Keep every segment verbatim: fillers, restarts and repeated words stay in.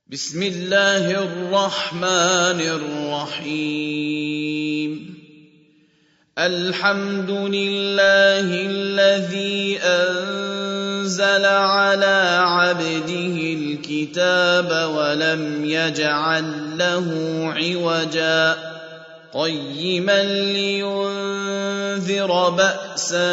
بسم الله الرحمن الرحيم الحمد لله الذي أنزل على عبده الكتاب ولم يجعل له عوجا قيما لينذر بأسا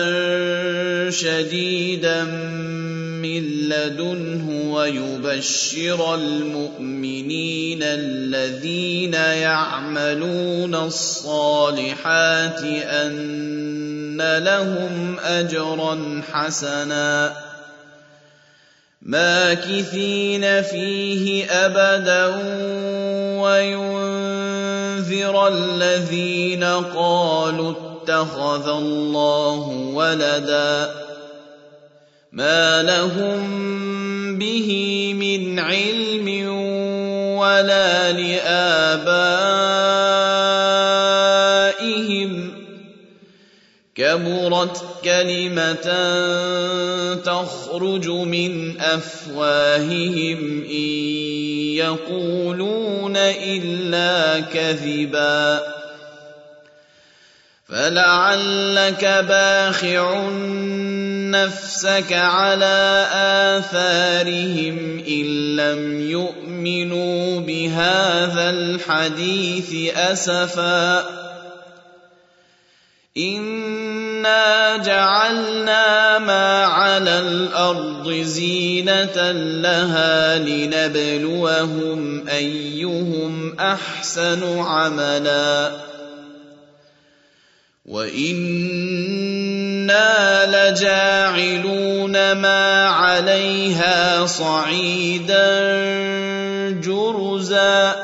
شديدا من لدنه ويبشر المؤمنين الذين يعملون الصالحات أن لهم أجرا حسنا ماكثين فيه أبدا وينذر الذين قالوا اتخذ الله ولدا ما لهم به من علم ولا لآبائهم كبرت كلمة تخرج من أفواههم إن يقولون إلا كذبا فلعلك باخع نفسك على آثارهم إن لم يؤمنوا بهذا الحديث أسفا إنا جعلنا ما على الأرض زينة لها لنبلوهم أيهم أحسن عملا وإنا لجاعلون ما عليها صعيدا جرزا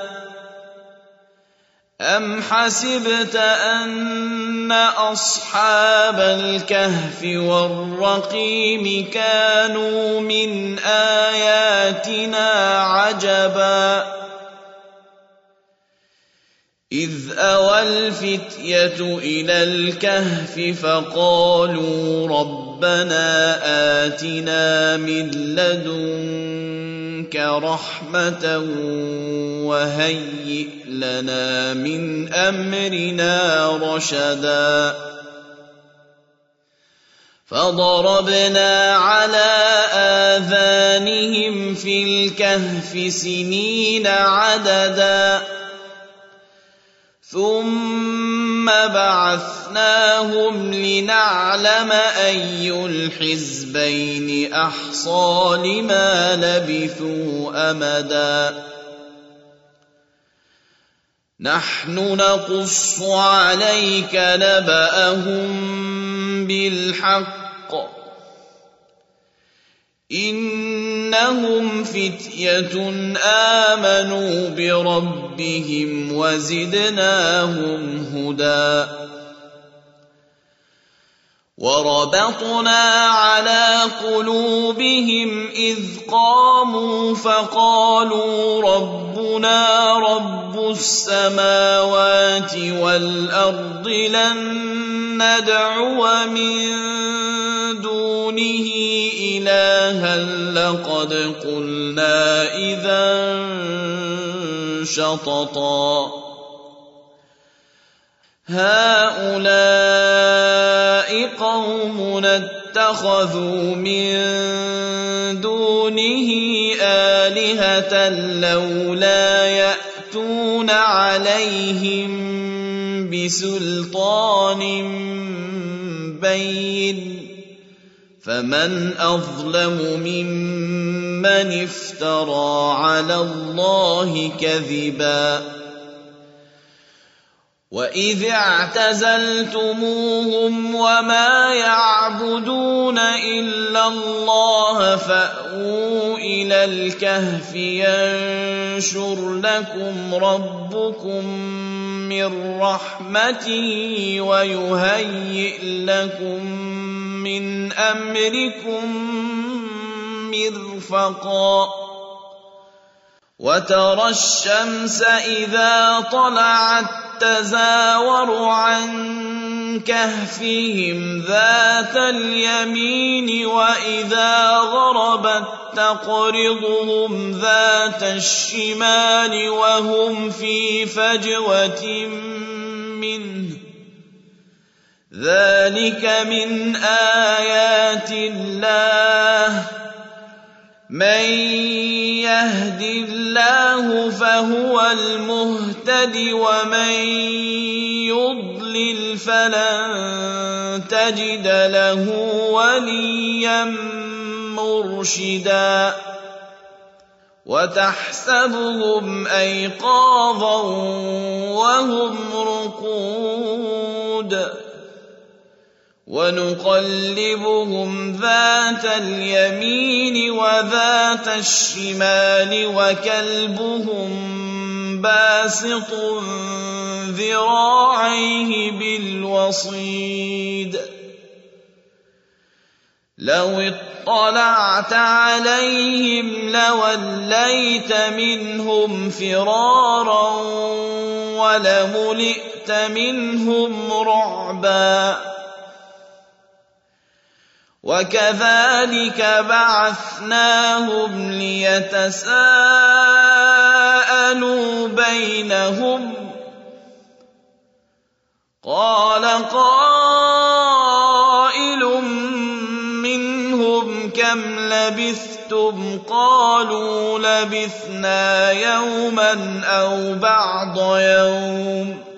أم حسبت أن أصحاب الكهف والرقيم كانوا من آياتنا عجبا إذ أوى الفتية إلى الكهف فقالوا ربنا آتنا من لدنك رحمة وهيئ لنا من أمرنا رشدا فضربنا على آذانهم في الكهف سنين عددا ثم بعثناهم لنعلم أي الحزبين أحصى لما لبثوا أمدا نحن نقص عليك نبأهم بالحق إنهم فتية آمنوا بربهم وزدناهم هدى وربطنا على قلوبهم إذ قاموا فقالوا ربنا رب السماوات والأرض لن ندعو من دونه إلها لقد قلنا إذا شططا هؤلاء قومنا اتخذوا من دونه آلهة لولا يأتون عليهم بسلطان بين فمن أظلم ممن افترى على الله كذبا وإذ اعتزلتموهم وما يعبدون إلا الله فأووا إلى الكهف ينشر لكم ربكم من رحمته ويهيئ لكم من أمركم مرفقا وترى الشمس إذا طلعت تزاور عن كهفهم ذات اليمين وإذا غربت تقرضهم ذات الشمال وهم في فجوة منه ذلك من آيات الله من يهد الله فهو المهتد ومن يضلل فلن تجد له وليا مرشدا وتحسبهم أيقاظا وهم رقود ونقلبهم ذات اليمين وذات الشمال وكلبهم باسط ذراعيه بالوصيد لو اطلعت عليهم لوليت منهم فرارا ولملئت منهم رعبا وكذلك بعثناهم ليتساءلوا بينهم قال قائل منهم كم لبثتم قالوا لبثنا يوما أو بعض يوم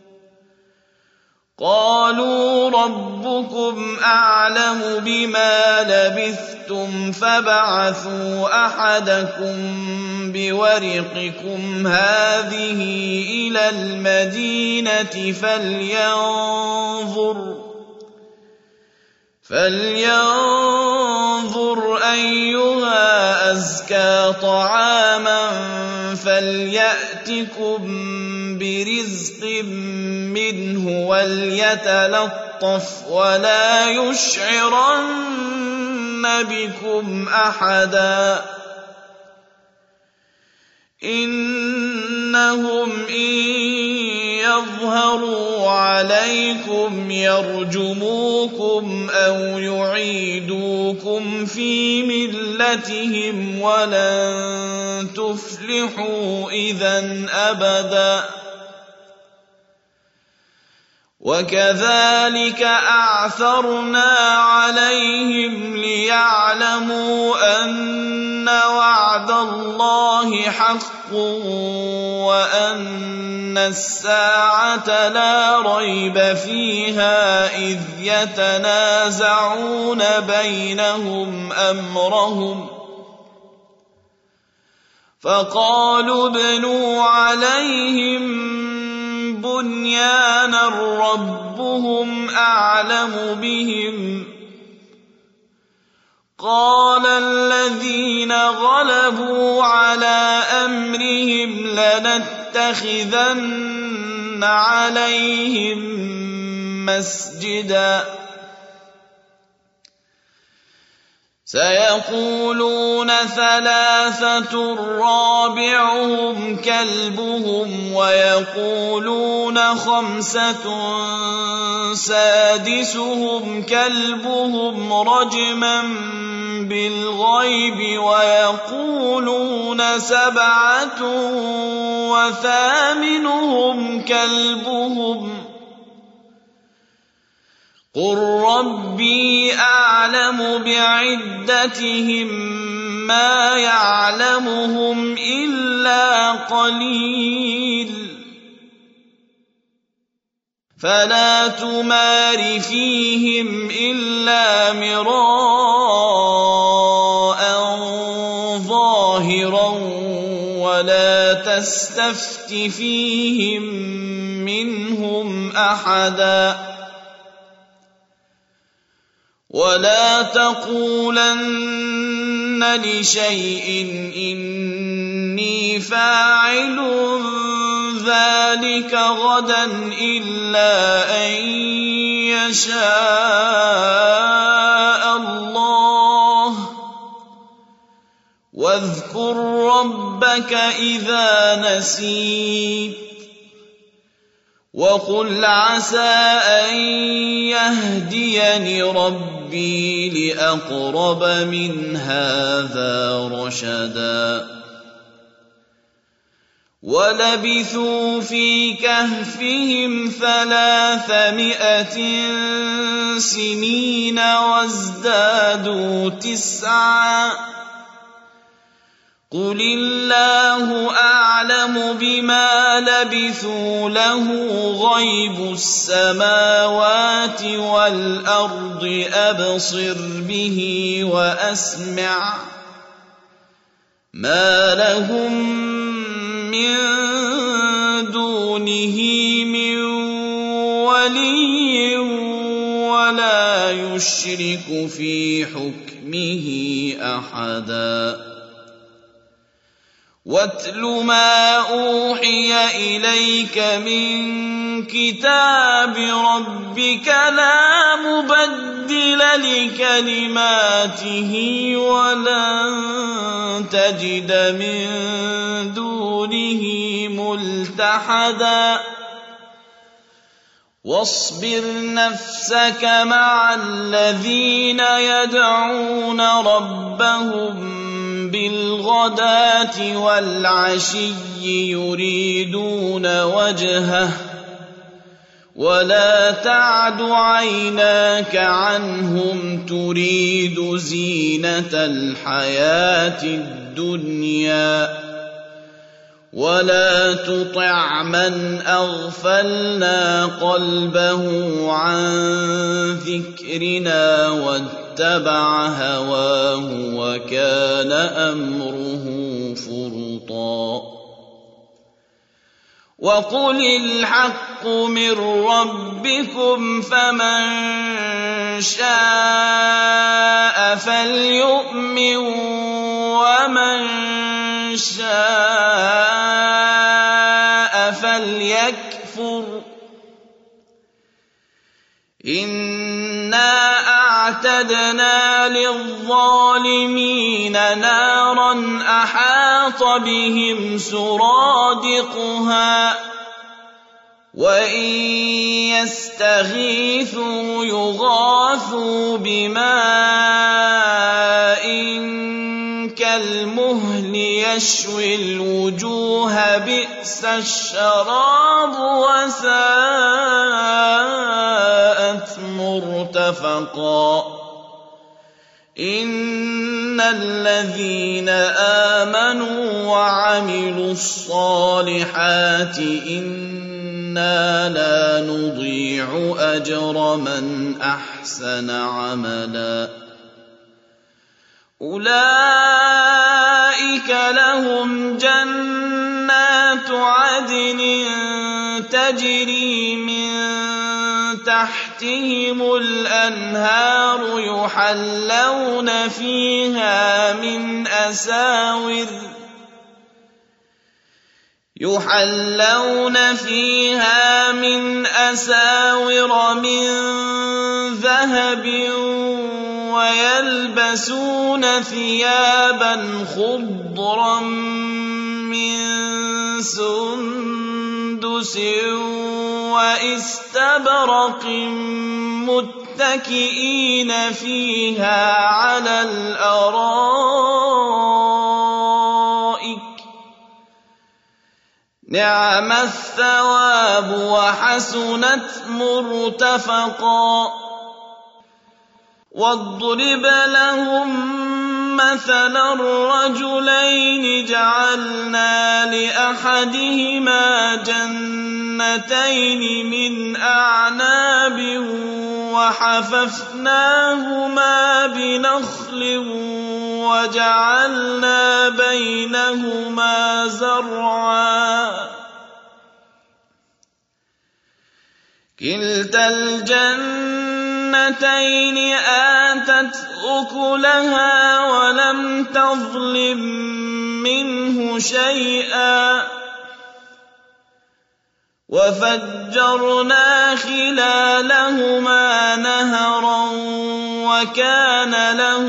قالوا ربكم أعلم بما لبثتم فابعثوا أحدكم بورقكم هذه إلى المدينة فلينظر فلينظر أيها أزكى طعاما فليأتكم برزق منه وليتلطف ولا يشعرن بكم أحدا إنهم إن يظهروا عليكم يرجموكم أو يعيدوكم في ملتهم ولن تفلحوا إذا أبدا وكذلك أعثرنا عليهم ليعلموا أن وعد الله حق وأن الساعة لا ريب فيها إذ يتنازعون بينهم أمرهم فقالوا ابنوا عليهم بنيانا ربهم أعلم بهم قال الذين غلبوا على أمرهم لنتخذن عليهم مسجدا سيقولون ثلاثة رابعهم كلبهم ويقولون خمسة سادسهم كلبهم رجما بالغيب ويقولون سبعة وثامنهم كلبهم قل ربي أعلم بعدتهم ما يعلمهم إلا قليل فلا تمار فيهم إلا مراء ظاهرا ولا تستفت فيهم منهم أحدا ولا تقولن لشيء إني فاعل ذلك غدا إلا أن يشاء الله واذكر ربك إذا نسيت وقل عسى أن يهديني ربي لأقرب من هذا رشدا ولبثوا في كهفهم ثلاثمائة سنين وازدادوا تسعا قل الله أعلم بما لبثوا له غيب السماوات والأرض أبصر به وأسمع ما لهم من دونه من ولي ولا يشرك في حكمه أحدا واتل ما أوحي إليك من كتاب ربك لا مبدل لكلماته ولن تجد من دونه ملتحدا واصبر نفسك مع الذين يدعون ربهم بالغداة والعشي يريدون وجهه ولا تعد عيناك عنهم تريد زينة الحياة الدنيا ولا تطع من أغفلنا قلبه عن ذكرنا واتبع هواه وكان أمره فرطا وقل الحق من ربكم فمن شاء فليؤمن ومن شاء فليكفر إنا أعتدنا للظالمين نارا أحاط بهم سرادقها وإن يستغيثوا يغاثوا بماء كالمهل يشوي الوجوه بئس الشراب وساءت مرتفقا إن الذين آمنوا وعملوا الصالحات إنا لا نضيع أجر من أحسن عملا أولئك لهم جنات عدن تجري من تحتهم الأنهار يحلون فيها من أساور يحلون فيها من أساور من ذهب ويلبسون ثيابا خضرا من سندس واستبرق متكئين فيها على الأرائك نعم الثواب وحسنت مرتفقا واضرب لهم مثلا الرجلين جعلنا لأحدهما جنتين من أعناب وحففناهما بنخل وجعلنا بينهما زرعا كلتا الجنتين آتت أكلها ولم تظلم منه شيئا وفجرنا خلالهما نهرا وكان له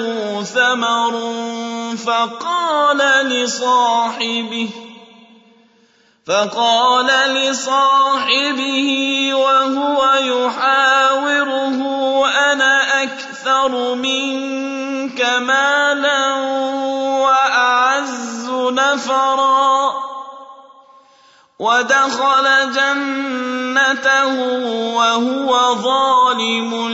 ثمر فقال لصاحبه فقال لصاحبه وهو يحاوره أنا أكثر منك مالا وأعز نفرا ودخل جنته وهو ظالم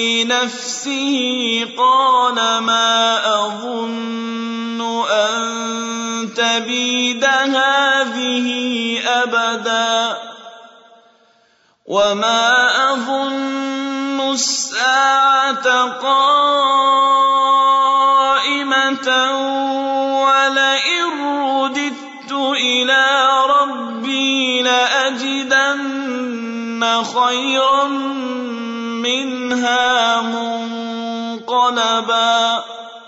لنفسه قال ما أظن أن تبيد هذه أبدا وما أظن الساعة قائمة ولئن رددت إلى ربي لأجدن خيرا منها منقلبا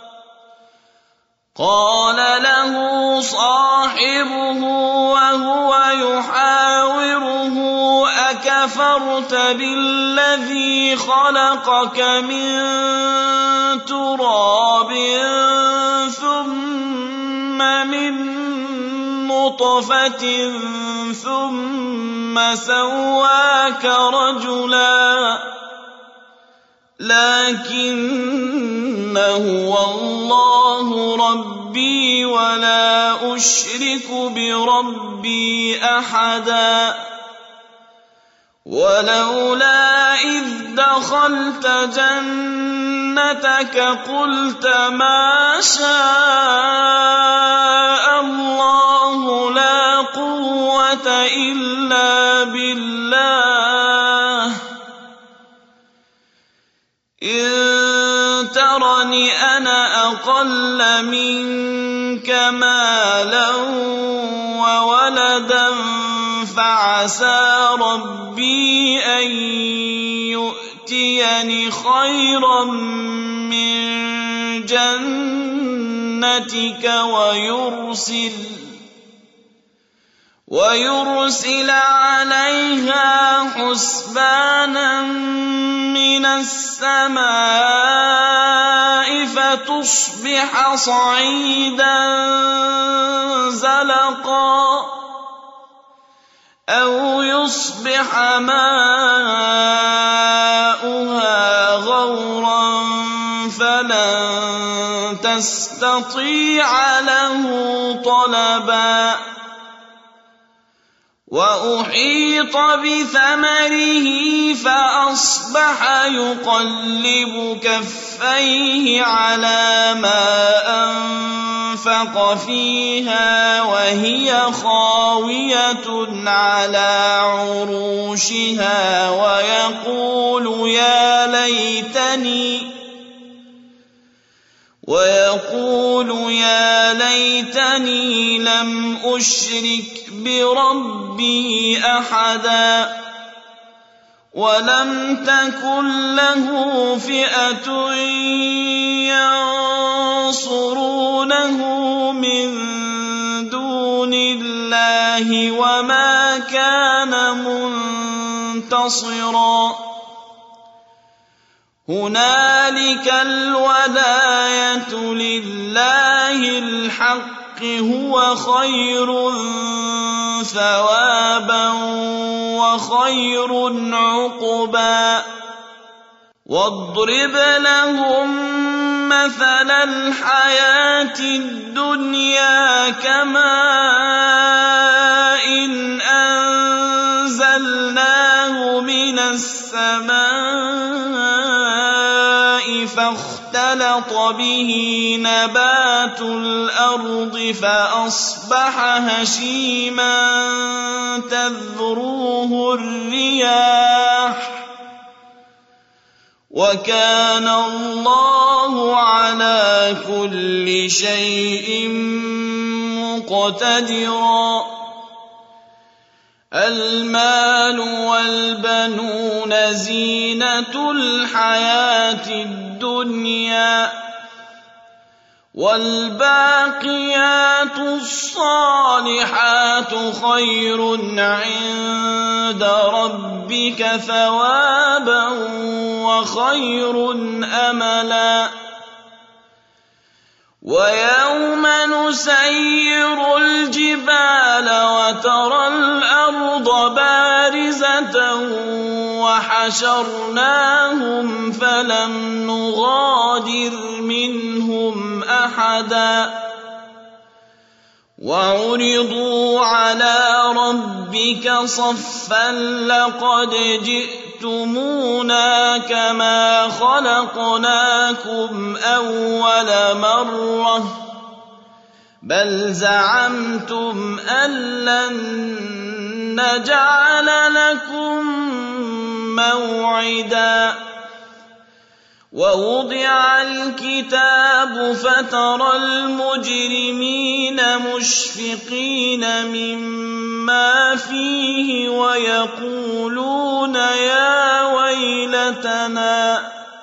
قال له صاحبه وهو يحاوره أكفرت بالذي خلقك من تراب ثم من نطفة ثم سواك رجلا لكن هو الله ربي ولا أشرك بربي أحدا ولولا إذ دخلت جنتك قلت ما شاء الله لا قوة إلا بالله إن ترني أنا أقل منك مالا وولدا فعسى ربي أن يؤتيني خيرا من جنتك ويرسل ويرسل عليها حسبانا من السماء فتصبح صعيدا زلقا أو يصبح ماؤها غورا فلن تستطيع له طلبا وأحيط بثمره فأصبح يقلب كفيه على ما أنفق فيها وهي خاوية على عروشها ويقول يا ليتني ويقول يا ليتني لم أشرك بربي أحدا ولم تكن له فئة ينصرونه من دون الله وما كان منتصرا هنالك الولاية لله الحق هو خير ثوابا وخير عقبا واضرب لهم مثل الحياة الدنيا كماء إن أنزلناه من السماء فاختلط به نبات الأرض فأصبح هشيما تذروه الرياح وكان الله على كل شيء مقتدرا المال والبنون زينة الحياة الدنيا والباقيات الصالحات خير عند ربك ثوابا وخير أملا ويوم نسير الجبال وترى حشرناهم فلم نغادر منهم أحدا وعرضوا على ربك صفا لقد جئتمونا كما خلقناكم أول مرة بل زعمتم أن لن نجعل لكم موعدا ووضع الكتاب فترى المجرمين مشفقين مما فيه ويقولون يا ويلتنا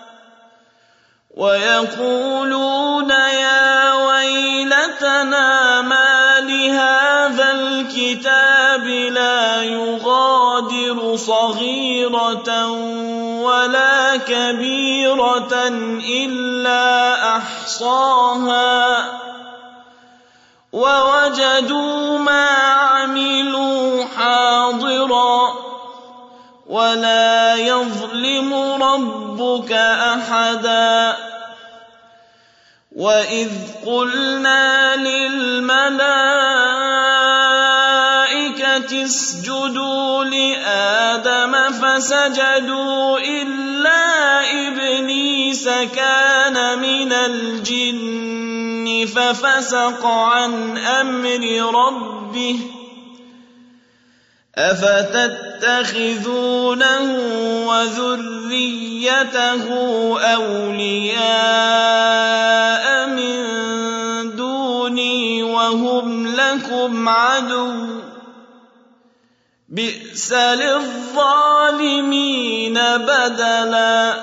ويقولون يا ويلتنا ما لهذا الكتاب لا يغادر صغيرة ولا كبيرة إلا أحصاها ووجدوا ما عملوا حاضرا ولا يظلم ربك أحدا وإذ قلنا للملائكة اسجدوا لآدم فسجدوا إلا إبليس كان من الجن ففسق عن أمر ربه أفتتخذونه وذريته أولياء من دوني وهم لكم عدو بئس للظالمين بدلا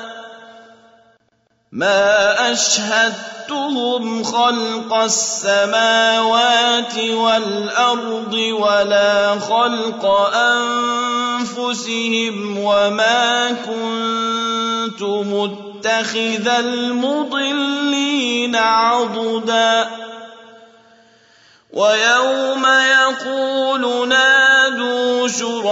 ما أشهدتهم خلق السماوات والأرض ولا خلق أنفسهم وما كنت متخذ المضلين عضدا ويوم يقول نادوا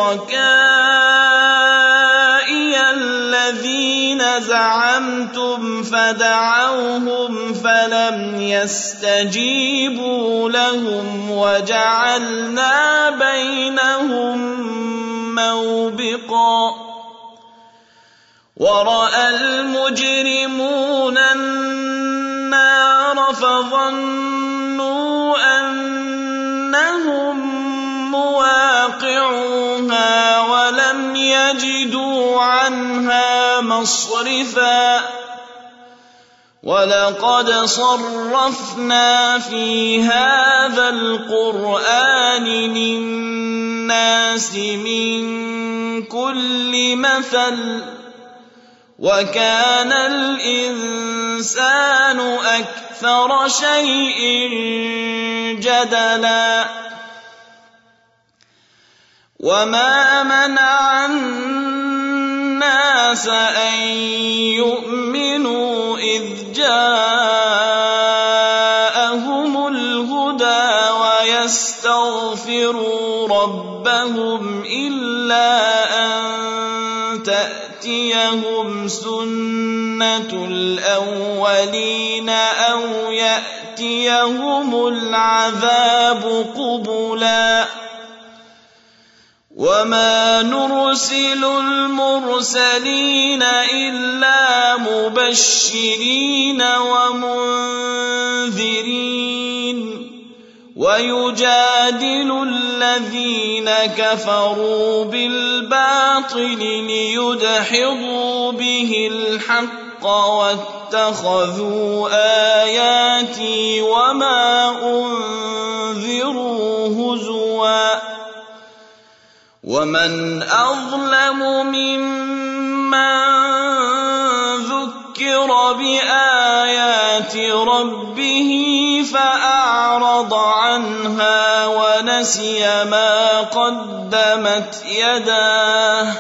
شركائي الذين زعمتم فدعوهم فلم يستجيبوا لهم وجعلنا بينهم موبقا ورأى المجرمون النار فظنوا أنهم مواقعوها ولم يجدوا عنها مصرفا ولقد صرفنا في هذا القرآن للناس من كل مثل وكان الإنسان أكثر شيء جدلا وما منع الناس أن يؤمنوا إذ جاءهم الهدى ويستغفروا ربهم إلا أن تأتيهم سنة الأولين أو يأتيهم العذاب قبلا وما نرسل المرسلين إلا مبشرين ومنذرين ويجادل الذين كفروا بالباطل ليدحضوا به الحق واتخذوا آياتي وما أنذروا هزوا ومن أظلم ممن ذكر بآيات ربه فأعرض عنها ونسي ما قدمت يداه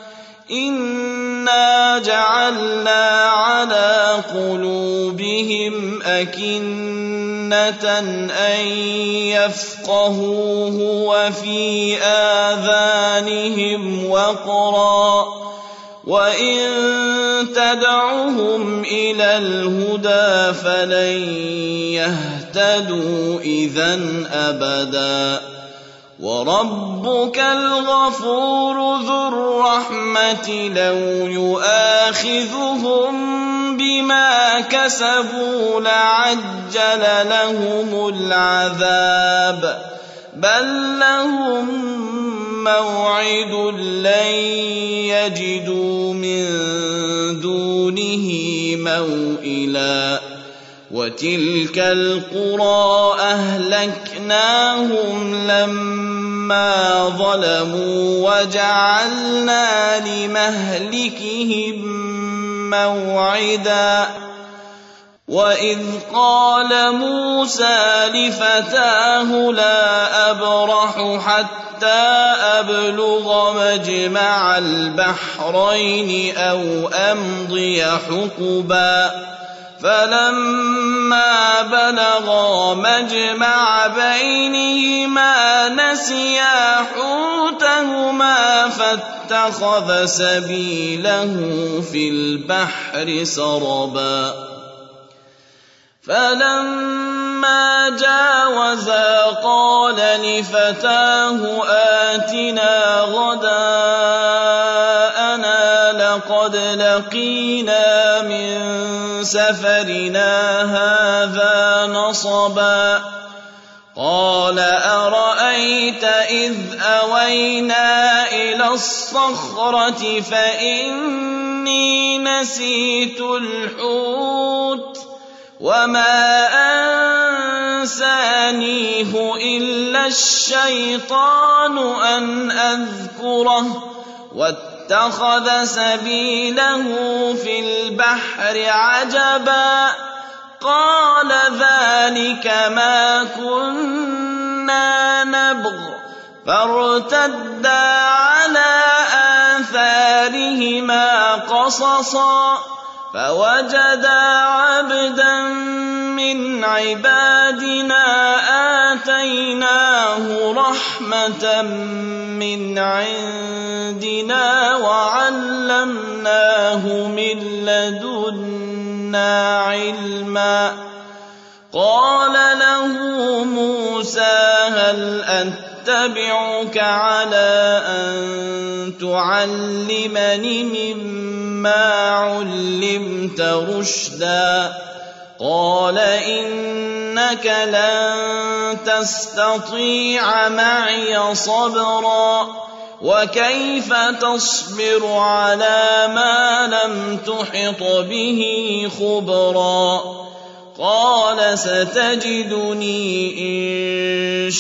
إنا جعلنا على قلوبهم أكنة أن يفقهوه وفي آذانهم وقرا وإن تدعهم إلى الهدى فلن يهتدوا إذا أبدا وربك الغفور ذو الرحمة لو يؤاخذهم بما كسبوا لعجل لهم العذاب بل لهم موعد لن يجدوا من دونه موئلا وتلك القرى أهلكناهم لما ظلموا وجعلنا لمهلكهم موعدا وإذ قال موسى لفتاه لا أبرح حتى أبلغ مجمع البحرين أو أمضي حقبا فلما بلغا مجمع بينهما نسيا حوتهما فاتخذ سبيله في البحر سربا فلما جاوزا قال لفتاه آتنا غداءنا لقد لقينا من سفرنا هذا نصبا قال أرأيت إذ أوينا إلى الصخرة فإني نسيت الحوت وما أنسانيه إلا الشيطان أن أذكره واتخذ سبيله في البحر عجبا قال ذلك ما كنا نبغ فارتدا على آثارهما قصصا فوجدا عبدا من عبادنا آتيناه رحمة من عندنا وعلمناه من لدنا علما قال له موسى هل أتبعك على أن تعلمني مما علمت رشدا قال إنك لن تستطيع معي صبرا وكيف تصبر على ما لم تحط به خبرا قال ستجدني إن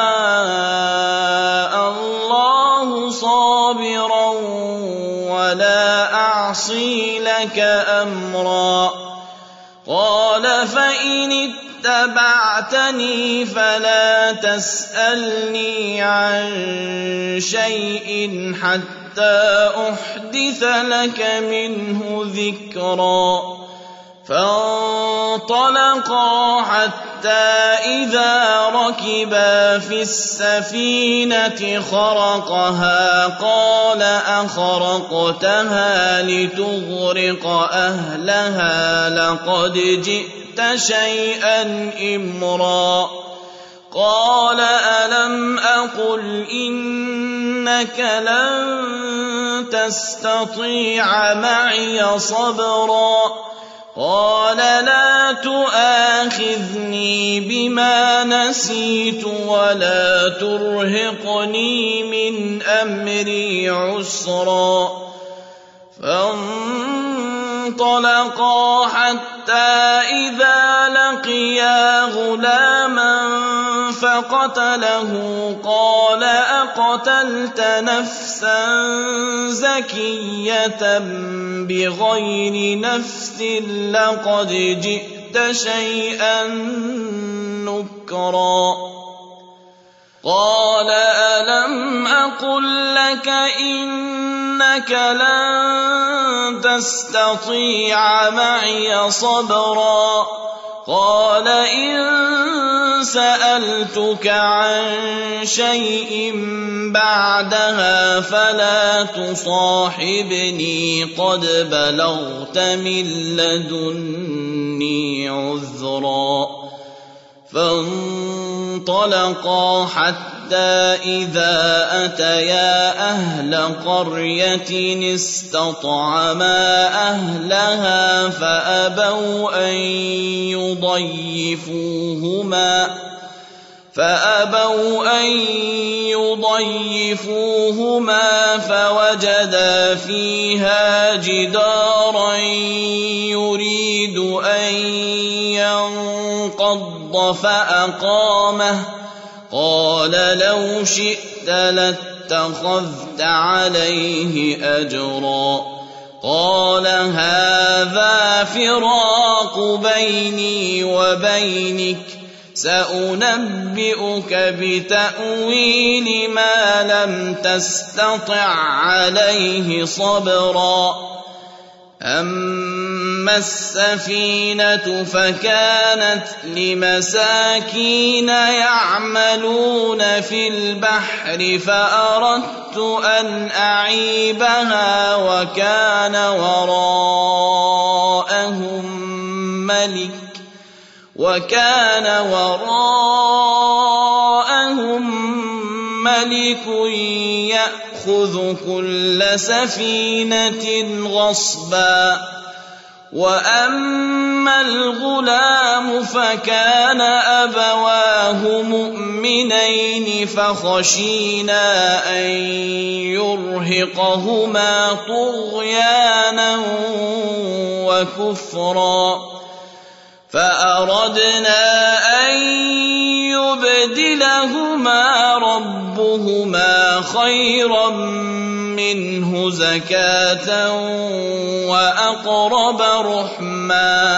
شاء الله صابرا ولا أعصي لك أمرا قال فإن اتبعتني فلا تسألني عن شيء حتى أحدث لك منه ذكرا فانطلقا حتى إذا ركبا في السفينة خرقها قال أخرقتها لتغرق أهلها لقد جئت شيئا إمرا قال ألم أقل إنك لن تستطيع معي صبرا قال لا تؤاخذني بما نسيت ولا ترهقني من أمري عسرا فانطلقا حتى إذا لقيا غلاما فقتله قال أقتلت نفسا زكية بغير نفس لقد جئت شيئا نكرا قال ألم أقل لك إنك لن تستطيع معي صبرا قال إن سألتك عن شيء بعدها فلا تصاحبني قد بلغت من لدني عذرا فانطلقا حتى إذا أتيا أهل قرية استطعما أهلها فأبوا أن يضيفوهما فأبوا أن يضيفوهما فوجدا فيها جدارا يريد أن ينقض فأقامه قال لو شئت لاتخذت عليه أجرا قال هذا فراق بيني وبينك سأنبئك بتأويل ما لم تستطع عليه صبرا أما السفينة فكانت لمساكين يعملون في البحر فأردت أن أعيبها وكان وراءهم ملك وكان وراءهم ملك يأخذ كل سفينة غصبا وأما الغلام فكان أبواه مؤمنين فخشينا أن يرهقهما طغيانا وكفرا فأردنا أن يبدلهما ربهما خيرا منه زكاة وأقرب رحما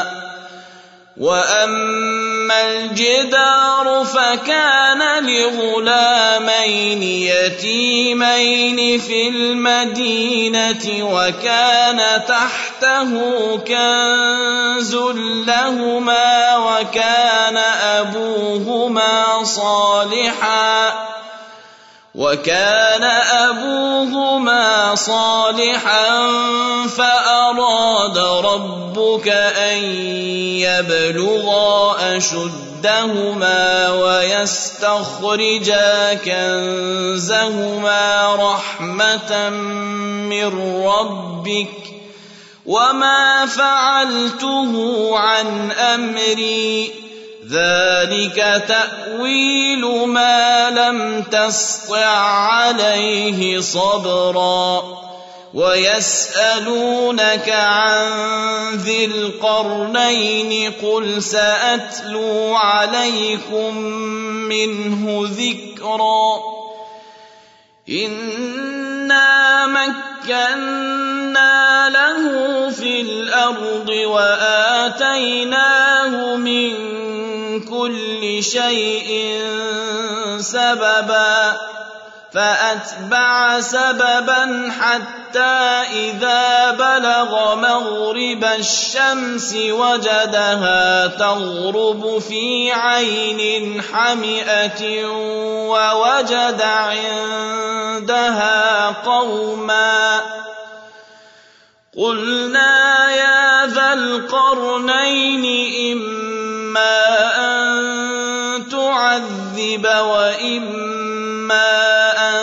وأما الجدار فكان لغلامين يتيمين في المدينة وكان تحته كنز لهما وكان أبوهما صالحا وكان أبوهما صالحا فأراد ربك أن يبلغا أشدهما ويستخرجا كنزهما رحمة من ربك وما فعلته عن أمري ذلك تأويل ما لم تسطع عليه صبرا ويسألونك عن ذي القرنين قل سأتلو عليكم منه ذكرا إنا مكنا له في الأرض وآتيناه من كل شيء سببا فأتبع سببا حتى إذا بلغ مغرب الشمس وجدها تغرب في عين حمئة ووجد عندها قوما قلنا يا ذا القرنين إما أن تعذب وإما أن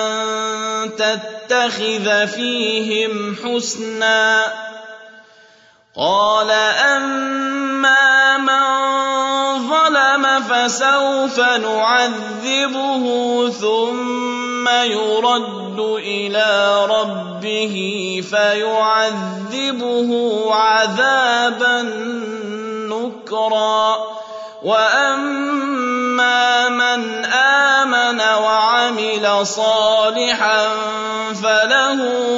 تتخذ فيهم حسنا قال أما من ظلم فسوف نعذبه ثم يرد إلى ربه فيعذبه عذابا نكرا وأما من آمن وعمل صالحا فله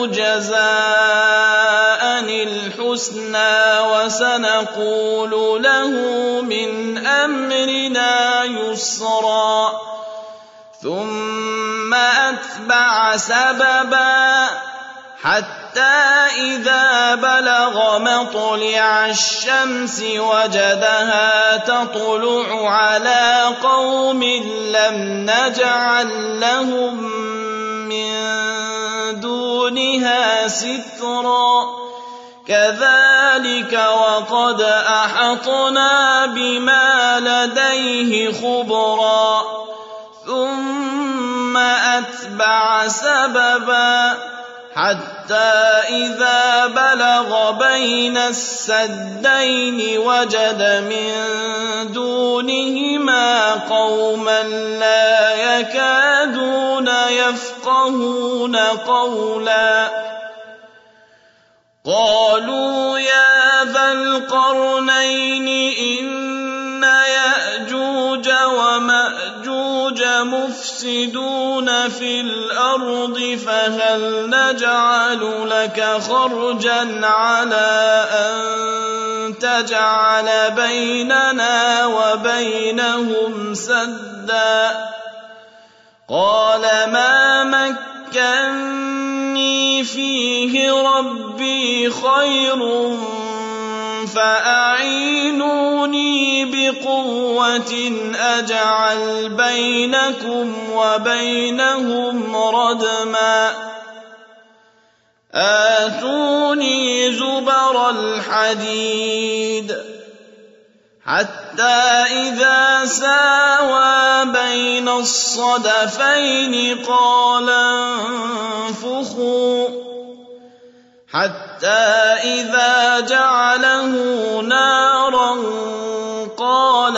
جزاء الحسنى وسنقول له من أمرنا يسرا ثم أتبع سببا حتى إذا بلغ مطلع الشمس وجدها تطلع على قوم لم نجعل لهم من دونها سترا كذلك وقد أحطنا بما لديه خبرا ثم أتبع سببا حتى إذا بلغ بين السدين وجد من دونهما قوما لا يكادون يفقهون قولا قالوا يا ذا القرنين إن يأجوج ومأجوج مفسدون في الأرض فهل نجعل لك خرجا على أن تجعل بيننا وبينهم سدا قال ما مكني فيه ربي خير فأعينوني بقوة أجعل بينكم وبينهم ردما آتوني زبر الحديد حتى إذا ساوى بين الصدفين قال انفخوا حتى إذا جعله نارا قال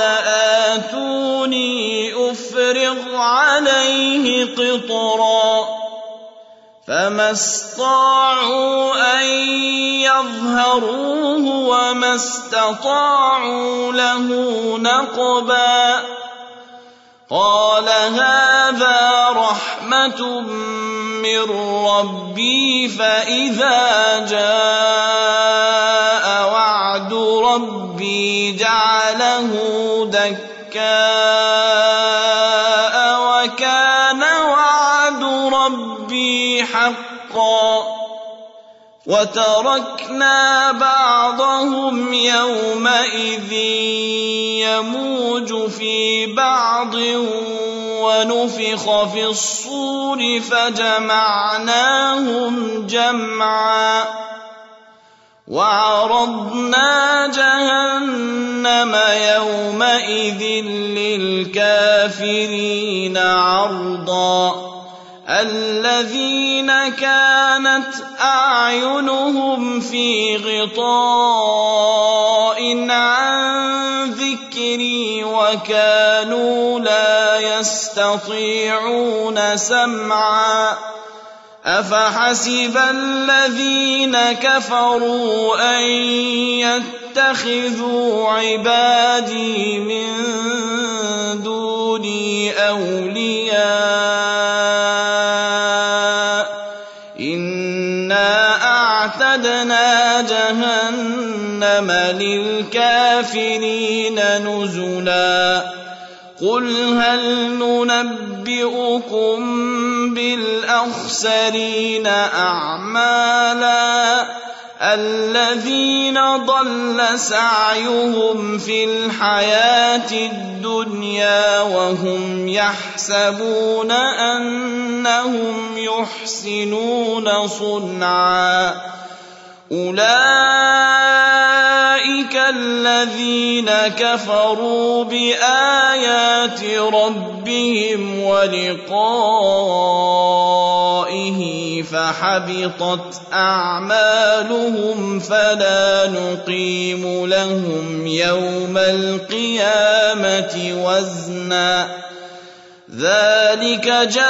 آتوني أفرغ عليه قطرا فما استطاعوا أن يظهروه وما استطاعوا له نقبا قال هذا رحمة من ربي فإذا جاء وعد ربي جعله دكاء وكان وعد ربي حقا وتركنا بعضهم يومئذ يموج في بعض ونفخ في الصور فجمعناهم جمعا وعرضنا جهنم يومئذ للكافرين عرضا الذين كانت أعينهم في غطاء عن ذكري وكانوا لا يستطيعون سمعا أفحسب الذين كفروا أن يتخذوا عبادي من دوني أولياء إنا أعتدنا جهنم للكافرين نزلا قل هل ننبئكم بالأخسرين أعمالا الذين ضل سعيهم في الحياة الدنيا وهم يحسبون أنهم يحسنون صنعا أولئك الذين كفروا بآيات ربهم ولقائه فحبطت أعمالهم فلا نقيم لهم يوم القيامة وزنا ذلك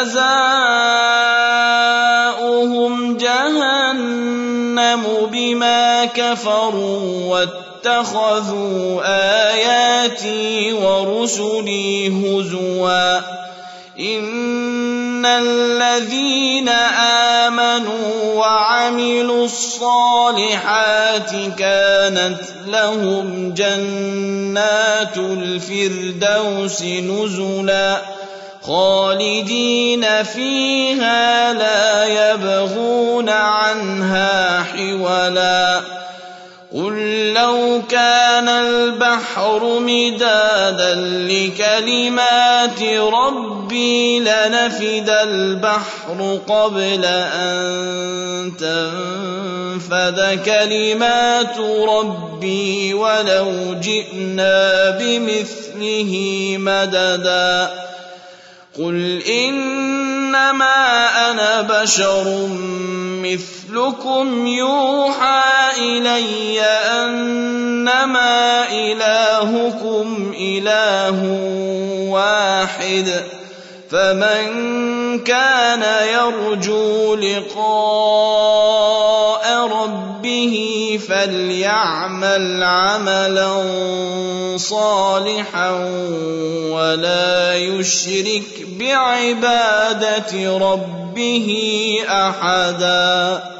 جزاؤهم جهنم بما كفروا واتخذوا آياتي ورسلي هزوا إن الذين آمنوا وعملوا الصالحات كانت لهم جنات الفردوس نزلا خالدين فيها لا يبغون عنها حولا قل لو كان البحر مدادا لكلمات ربي لنفد البحر قبل أن تنفد كلمات ربي ولو جئنا بمثله مددا قل إنما أنا بشر مثلكم يوحى إلي أنما إلهكم إله واحد فمن كان يرجو لقاء ربه فليعمل عملا صالحا ولا يشرك بعبادة ربه أحدا